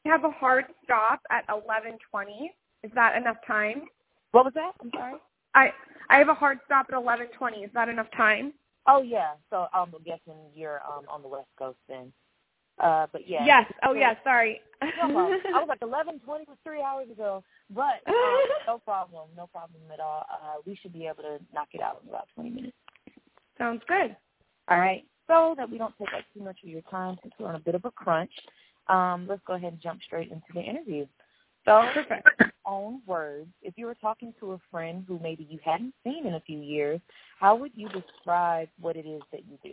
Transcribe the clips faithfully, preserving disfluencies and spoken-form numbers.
have a hard stop at eleven twenty. Is that enough time? What was that? I'm sorry. I I have a hard stop at eleven twenty. Is that enough time? Oh yeah. So um, I'm guessing you're um on the West Coast then. Uh, but yeah. Yes. Oh yeah. Sorry. No problem. I was like eleven twenty was three hours ago, but um, no problem, no problem at all. Uh, we should be able to knock it out in about twenty minutes. Sounds good. All right. So that we don't take up too much of your time since we're on a bit of a crunch, um, let's go ahead and jump straight into the interview. So, perfect. in your own words, if you were talking to a friend who maybe you hadn't seen in a few years, how would you describe what it is that you do?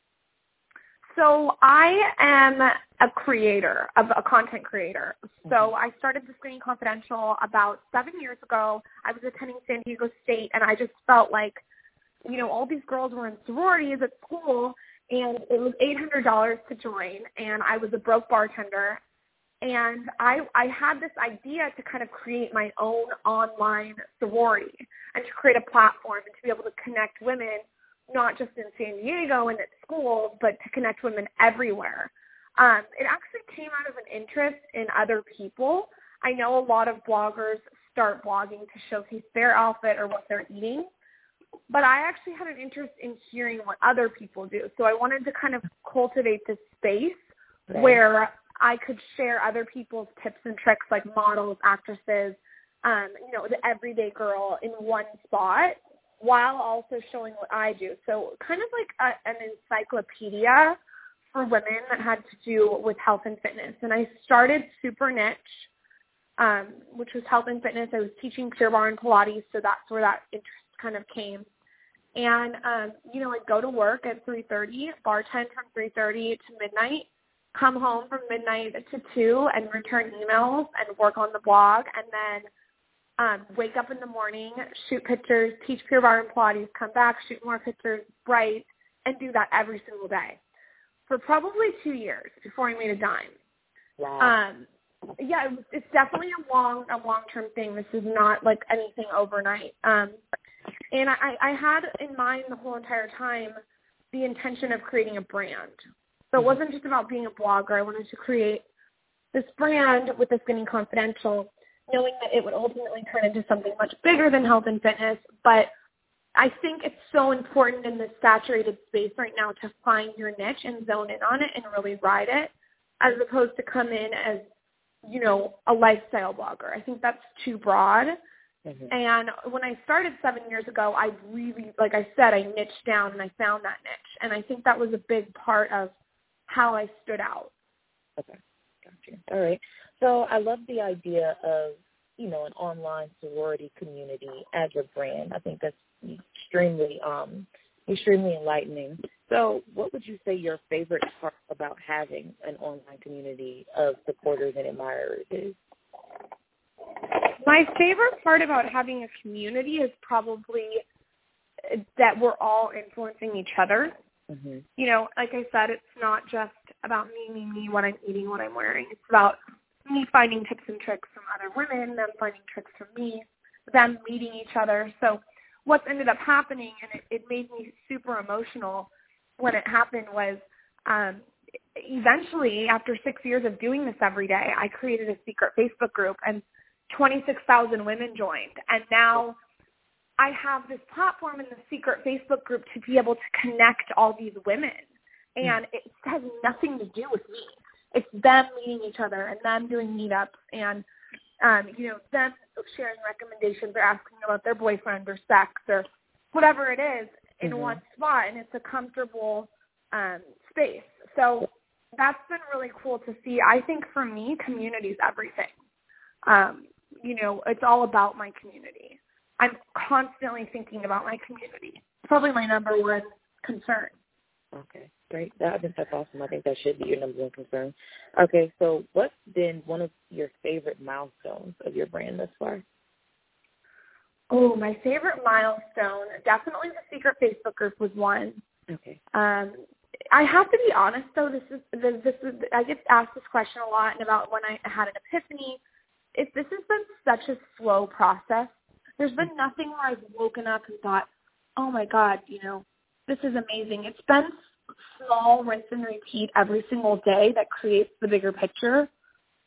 So I am a creator, of a content creator. So mm-hmm. I started The Screening Confidential about seven years ago. I was attending San Diego State, and I just felt like, you know, all these girls were in sororities at school, and it was eight hundred dollars to join, and I was a broke bartender. And I, I had this idea to kind of create my own online sorority and to create a platform and to be able to connect women, not just in San Diego and at schools, but to connect women everywhere. Um, it actually came out of an interest in other people. I know a lot of bloggers start blogging to showcase their outfit or what they're eating, but I actually had an interest in hearing what other people do. So I wanted to kind of cultivate this space right. where I could share other people's tips and tricks, like models, actresses, um, you know, the everyday girl in one spot, while also showing what I do. So kind of like a, an encyclopedia for women that had to do with health and fitness. And I started super niche, um, which was health and fitness. I was teaching Pure Barre and Pilates, so that's where that interest kind of came. And, um, you know, I'd go to work at three thirty, bartend from three thirty to midnight, come home from midnight to two and return emails and work on the blog, and then um, wake up in the morning, shoot pictures, teach Pure Barre and Pilates, come back, shoot more pictures, write, and do that every single day for probably two years before I made a dime. Wow. Um, yeah, it was, it's definitely a long, a long-term thing. This is not like anything overnight. Um, and I, I had in mind the whole entire time the intention of creating a brand. So it wasn't just about being a blogger. I wanted to create this brand with The Screening Confidential, knowing that it would ultimately turn into something much bigger than health and fitness. But I think it's so important in this saturated space right now to find your niche and zone in on it and really ride it, as opposed to come in as, you know, a lifestyle blogger. I think that's too broad. Mm-hmm. And when I started seven years ago, I really, like I said, I niched down and I found that niche. And I think that was a big part of how I stood out. Okay, gotcha. All right. So I love the idea of, you know, an online sorority community as a brand. I think that's extremely, um, extremely enlightening. So what would you say your favorite part about having an online community of supporters and admirers is? My favorite part about having a community is probably that we're all influencing each other. Mm-hmm. You know, like I said, it's not just about me, me, me, what I'm eating, what I'm wearing. It's about me finding tips and tricks from other women, them finding tricks from me, them meeting each other. So what's ended up happening, and it, it made me super emotional when it happened, was um, eventually, after six years of doing this every day, I created a secret Facebook group, and twenty-six thousand women joined. And now I have this platform in the secret Facebook group to be able to connect all these women. And it has nothing to do with me. It's them meeting each other and them doing meetups and, um, you know, them sharing recommendations or asking about their boyfriend or sex or whatever it is in mm-hmm. one spot. And it's a comfortable um, space. So that's been really cool to see. I think for me, community is everything. Um, you know, it's all about my community. I'm constantly thinking about my community. It's probably my number one concern. Okay, great. That, I think that's awesome. I think that should be your number one concern. Okay, so what's been one of your favorite milestones of your brand thus far? Oh, my favorite milestone, definitely the secret Facebook group was one. Okay. Um, I have to be honest, though. This is this is I get asked this question a lot, and about when I had an epiphany. It, this has been such a slow process. There's been nothing where I've woken up and thought, oh, my God, you know, this is amazing. It's been small rinse and repeat every single day that creates the bigger picture.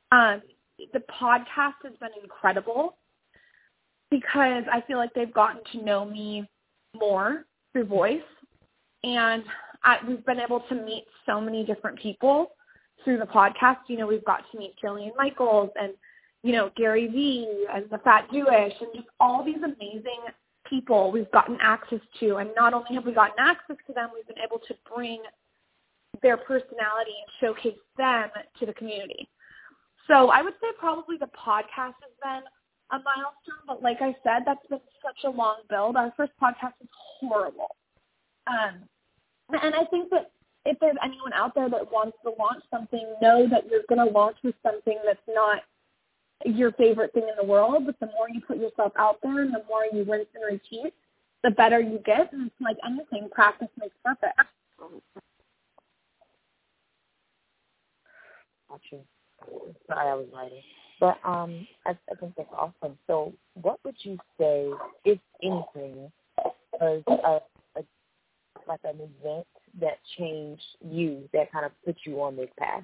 Um, the podcast has been incredible because I feel like they've gotten to know me more through voice. And I, we've been able to meet so many different people through the podcast. You know, we've got to meet Jillian Michaels and, you know, Gary Vee and the Fat Jewish and just all these amazing people we've gotten access to. And not only have we gotten access to them, we've been able to bring their personality and showcase them to the community. So I would say probably the podcast has been a milestone, but like I said, that's been such a long build. Our first podcast was horrible. Um, and I think that if there's anyone out there that wants to launch something, know that you're going to launch with something that's not your favorite thing in the world, but the more you put yourself out there and the more you rinse and repeat, the better you get. And it's like anything, practice makes perfect. Gotcha. Sorry, I was writing. But um, I, I think that's awesome. So what would you say, if anything, was a, a, like an event that changed you, that kind of put you on this path?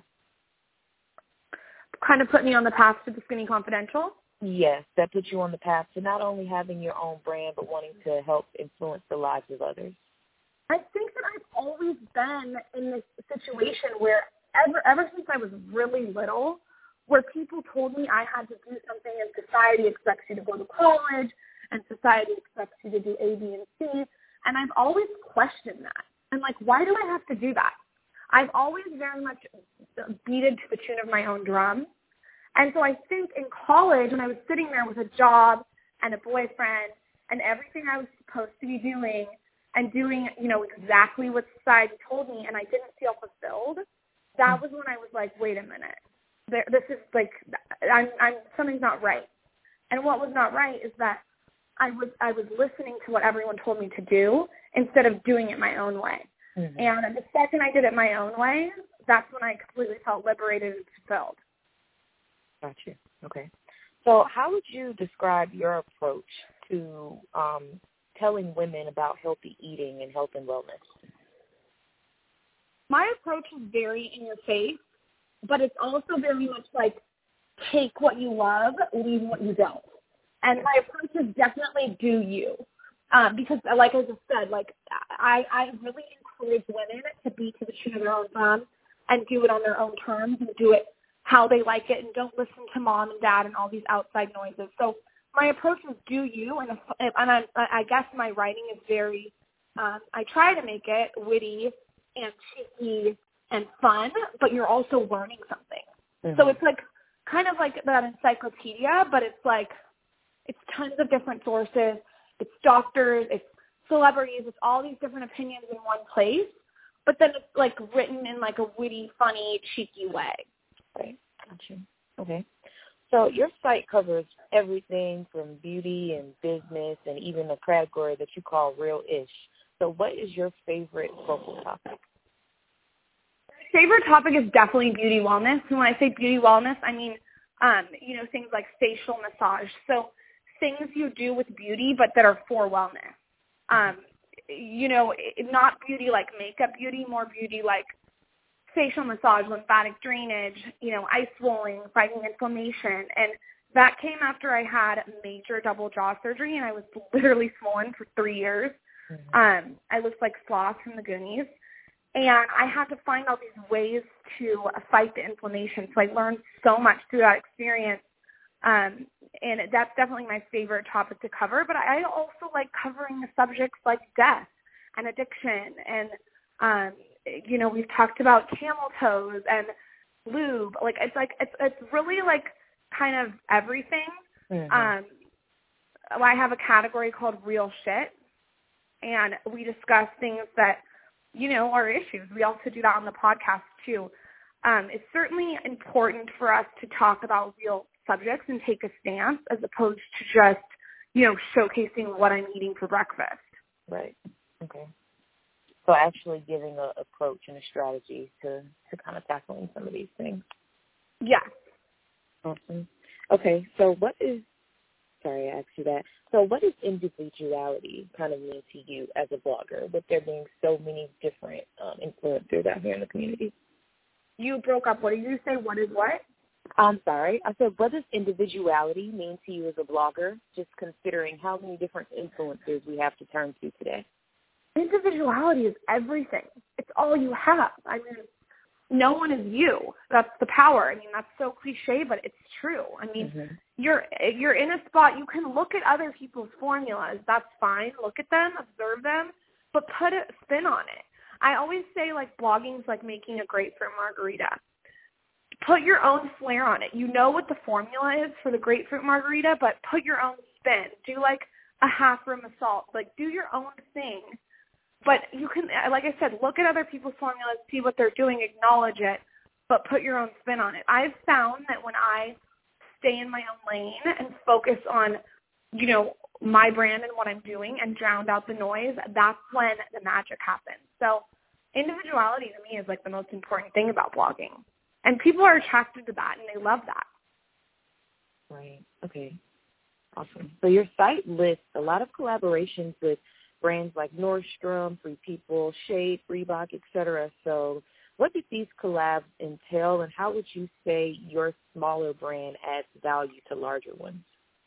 Kind of put me on the path to the Skinny Confidential? Yes, that put you on the path to not only having your own brand, but wanting to help influence the lives of others. I think that I've always been in this situation where ever, ever since I was really little, where people told me I had to do something and society expects you to go to college and society expects you to do A, B, and C. And I've always questioned that. I'm like, why do I have to do that? I've always very much beaten to the tune of my own drum. And so I think in college, when I was sitting there with a job and a boyfriend and everything I was supposed to be doing and doing, you know, exactly what society told me, and I didn't feel fulfilled, that was when I was like, wait a minute. There, this is like, I'm, I'm, something's not right. And what was not right is that I was, I was listening to what everyone told me to do instead of doing it my own way. Mm-hmm. And the second I did it my own way, that's when I completely felt liberated and fulfilled. Gotcha. Okay. So how would you describe your approach to um, telling women about healthy eating and health and wellness? My approach is very in your face, but it's also very much like take what you love, leave what you don't. And my approach is definitely do you. Um, because like I just said, like I, I really encourage women to be to the tune of their own drum and do it on their own terms and do it how they like it and don't listen to mom and dad and all these outside noises. So my approach is do you, and, and I, I guess my writing is very, um, I try to make it witty and cheeky and fun, but you're also learning something. Mm-hmm. So it's like kind of like that encyclopedia, but it's like it's tons of different sources. It's doctors, it's celebrities, it's all these different opinions in one place, but then it's like written in like a witty, funny, cheeky way. Right. Gotcha. Okay. So your site covers everything from beauty and business and even a category that you call real-ish. So what is your favorite focal topic? My favorite topic is definitely beauty wellness. And when I say beauty wellness, I mean, um, you know, things like facial massage. So things you do with beauty, but that are for wellness. Um, you know, not beauty like makeup beauty, more beauty like facial massage, lymphatic drainage, you know, ice rolling, fighting inflammation. And that came after I had major double jaw surgery, and I was literally swollen for three years. Mm-hmm. Um, I looked like Sloth from the Goonies. And I had to find all these ways to fight the inflammation. So I learned so much through that experience. Um, and that's definitely my favorite topic to cover. But I also like covering the subjects like death and addiction. And, um, you know, we've talked about camel toes and lube. Like, it's like, it's, it's really like kind of everything. Mm-hmm. Um, I have a category called real shit. And we discuss things that, you know, are issues. We also do that on the podcast too. Um, it's certainly important for us to talk about real subjects and take a stance as opposed to just, you know, showcasing what I'm eating for breakfast. Right. Okay. So actually giving an approach and a strategy to, to kind of tackling some of these things. Yes. Awesome. Okay. So what is, sorry, I asked you that. So what does individuality kind of mean to you as a blogger, with there being so many different um, influencers out here in the community? You broke up. What did you say? What is what? I'm sorry. I said, what does individuality mean to you as a blogger, just considering how many different influencers we have to turn to today? Individuality is everything. It's all you have. I mean, no one is you. That's the power. I mean, that's so cliche, but it's true. I mean, mm-hmm. you're you're in a spot. You can look at other people's formulas. That's fine. Look at them, observe them, but put a spin on it. I always say, like, blogging is like making a grapefruit margarita. Put your own flair on it. You know what the formula is for the grapefruit margarita, but put your own spin. Do, like, a half rim of salt. Like, do your own thing. But you can, like I said, look at other people's formulas, see what they're doing, acknowledge it, but put your own spin on it. I've found that when I stay in my own lane and focus on, you know, my brand and what I'm doing and drown out the noise, that's when the magic happens. So individuality to me is like the most important thing about blogging. And people are attracted to that and they love that. Right. Okay. Awesome. So your site lists a lot of collaborations with brands like Nordstrom, Free People, Shape, Reebok, et cetera. So what did these collabs entail, and how would you say your smaller brand adds value to larger ones?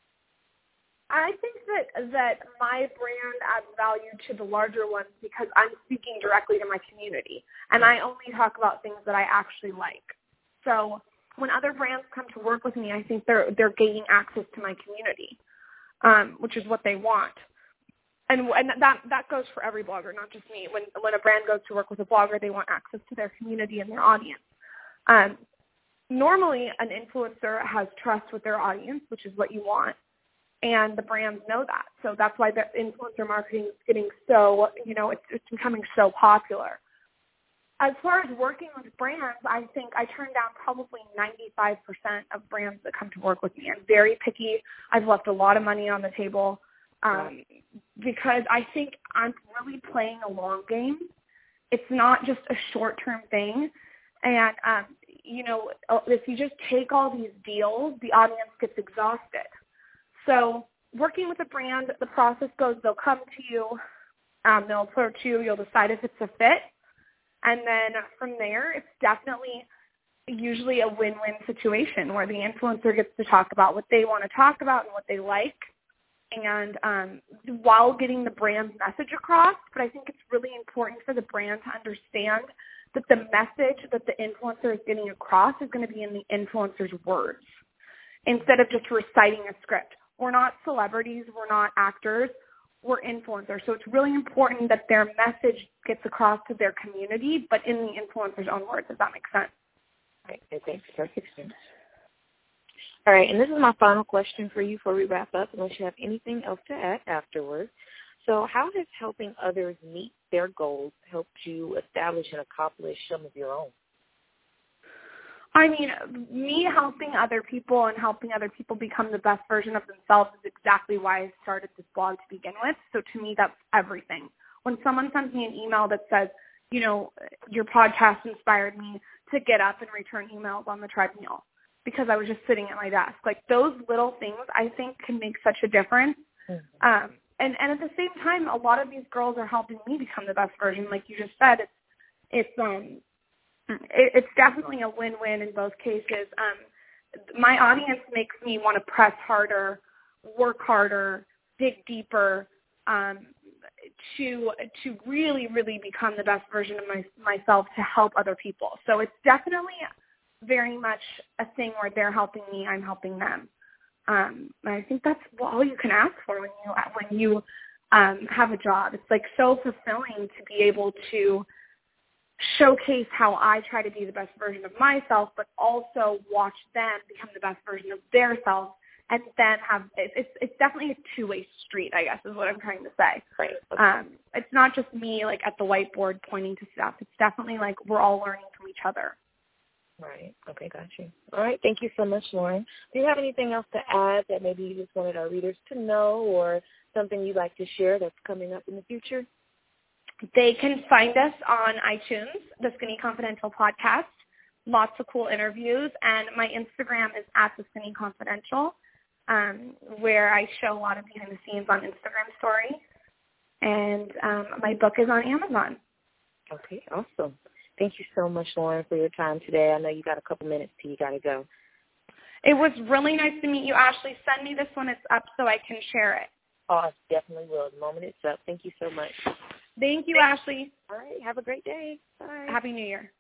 I think that that my brand adds value to the larger ones because I'm speaking directly to my community, and I only talk about things that I actually like. So when other brands come to work with me, I think they're they're gaining access to my community, um, which is what they want. And, and that that goes for every blogger, not just me. When when a brand goes to work with a blogger, they want access to their community and their audience. Um, normally, an influencer has trust with their audience, which is what you want, and the brands know that. So that's why the influencer marketing is getting so, you know, it's, it's becoming so popular. As far as working with brands, I think I turn down probably ninety-five percent of brands that come to work with me. I'm very picky. I've left a lot of money on the table. Um, because I think I'm really playing a long game. It's not just a short-term thing. And, um, you know, if you just take all these deals, the audience gets exhausted. So working with a brand, the process goes, they'll come to you, um, they'll approach you, you'll decide if it's a fit. And then from there, it's definitely usually a win-win situation where the influencer gets to talk about what they want to talk about and what they like. And um, while getting the brand's message across, but I think it's really important for the brand to understand that the message that the influencer is getting across is going to be in the influencer's words instead of just reciting a script. We're not celebrities. We're not actors. We're influencers. So it's really important that their message gets across to their community, but in the influencer's own words. Does that make sense? Right. It makes perfect sense. All right, and this is my final question for you before we wrap up, unless you have anything else to add afterwards. So how has helping others meet their goals helped you establish and accomplish some of your own? I mean, me helping other people and helping other people become the best version of themselves is exactly why I started this blog to begin with. So to me, that's everything. When someone sends me an email that says, you know, your podcast inspired me to get up and return emails on the treadmill, because I was just sitting at my desk. Like, those little things, I think, can make such a difference. Mm-hmm. Um, and, and at the same time, a lot of these girls are helping me become the best version. Like you just said, it's it's um it, it's definitely a win-win in both cases. Um, my audience makes me want to press harder, work harder, dig deeper, um, to to really, really become the best version of my, myself to help other people. So it's definitely very much a thing where they're helping me, I'm helping them. Um, and I think that's all you can ask for when you when you um, have a job. It's like so fulfilling to be able to showcase how I try to be the best version of myself, but also watch them become the best version of their self, and then have it's it's definitely a two-way street, I guess, is what I'm trying to say. Right. Okay. Um, it's not just me like at the whiteboard pointing to stuff. It's definitely like we're all learning from each other. Right. Okay, got you. All right. Thank you so much, Lauren. Do you have anything else to add that maybe you just wanted our readers to know, or something you'd like to share that's coming up in the future? They can find us on iTunes, the Skinny Confidential podcast. Lots of cool interviews, and my Instagram is at the Skinny Confidential, um, where I show a lot of behind the scenes on Instagram stories. And um, my book is on Amazon. Okay, awesome. Thank you so much, Lauren, for your time today. I know you got a couple minutes till you got to go. It was really nice to meet you, Ashley. Send me this when it's up so I can share it. Oh, I definitely will. The moment it's up. Thank you so much. Thank you, Ashley. All right. Have a great day. Bye. Happy New Year.